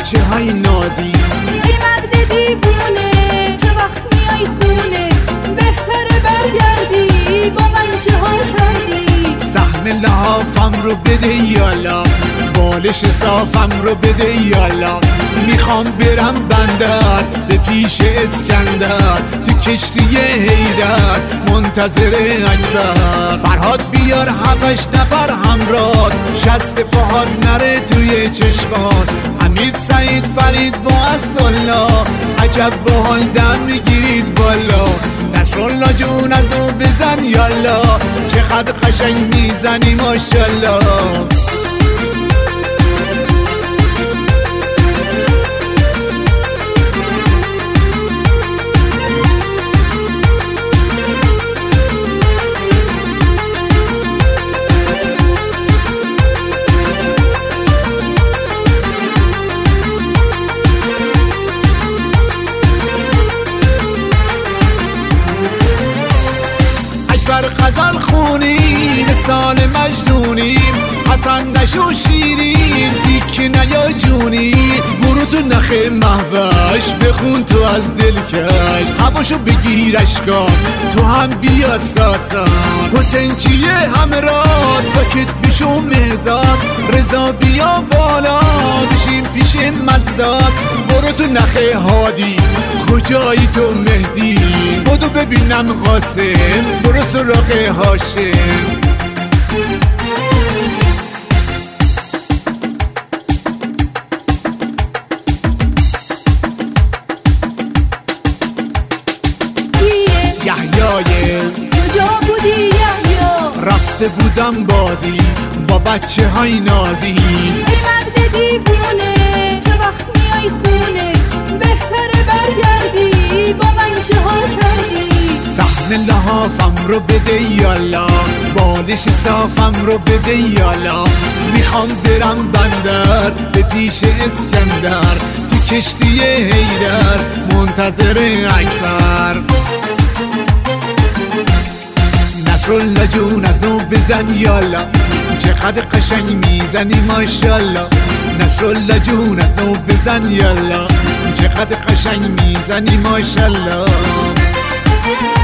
بچه های نازی. ای مرد دیوونه چه وقت میای خونه، بهتره برگردی با من چه ها کردی. سهم لحافم رو بده یالا، بالش صافم رو بده یالا. میخوام برم بندر به پیش اسکندر، تو کشتی حیدر منتظر اکبر. فرهاد بیار 7-8 نفر همراه، شست پاهات نره توی چشمات. حمید سعید فرید با الله، عجب با حال دم میگیرید والا. نصرالله جون از نو بزن یالا، چقدر قشنگ میزنی ماشالله. بر غزل خونیم سال مجنونیم، حسن و شیرین دیک نیا جونی. برو تو نخ محوش بخون تو از دلکش، هواشو بگیر اشکان تو هم بیا ساسان. حسین چیه همراه فکت بشو مهزاد، رضا بیا بالا بشیم پیش مزداد. برو تو نخ هادی کجایی تو مهدی، بدو ببینم قاسم برو سراغ هاشم. یحیای کجا بودی یحیا؟ رفته بودم بازی با بچه های نازی. ای مرد دیوونه چه وقت میای خونه، بهتره برگردی با من چه ها کردی. سهم لحافم رو بده یالا، بالش صافم رو بده یالا. میخوام برم بندر به پیش اسکندر، تو کشتی حیدر منتظر اکبر. نصرالله جون از نو بزن یالا، چقدر قشنگ میزنی ماشالله. نصرالله جون از نو بزن یالا، چقدر قشنگ میزنی ماشالله.